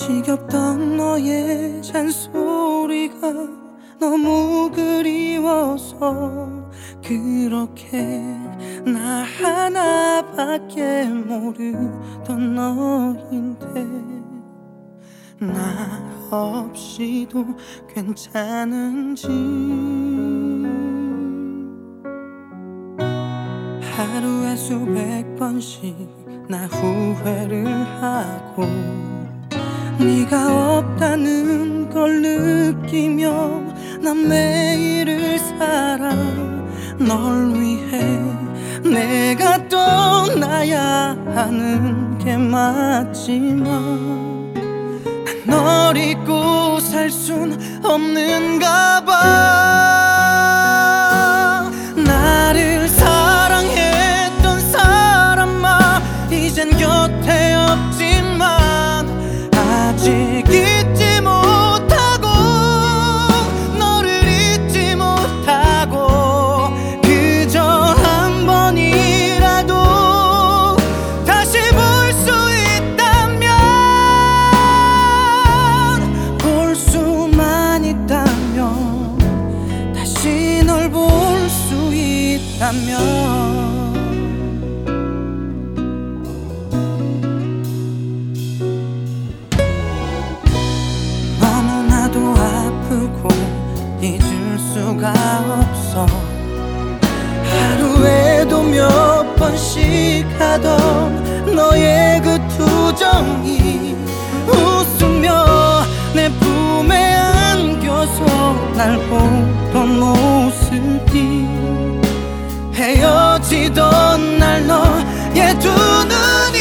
지겹던 너의 잔소리가 너무 그리워서 그렇게 나 하나밖에 모르던 너인데 나 없이도 괜찮은지 하루에 수백 번씩 나 후회를 하고 네가 없다는 걸 느끼며 난 매일을 살아 널 위해 내가 떠나야 하는 게 맞지만 널 잊고 살 순 없는가 봐. 나를 사랑했던 사람아 이젠 곁에 없지만 아직 잊지 못하고 너를 잊지 못하고 그저 한 번이라도 다시 볼 수 있다면 볼 수만 있다면 다시 널 볼 수 있다면 아프고 잊을 수가 없어 하루에도 몇 번씩 하던 너의 그 투정이 웃으며 내 품에 안겨서 날 보던 모습이 헤어지던 날 너의 두 눈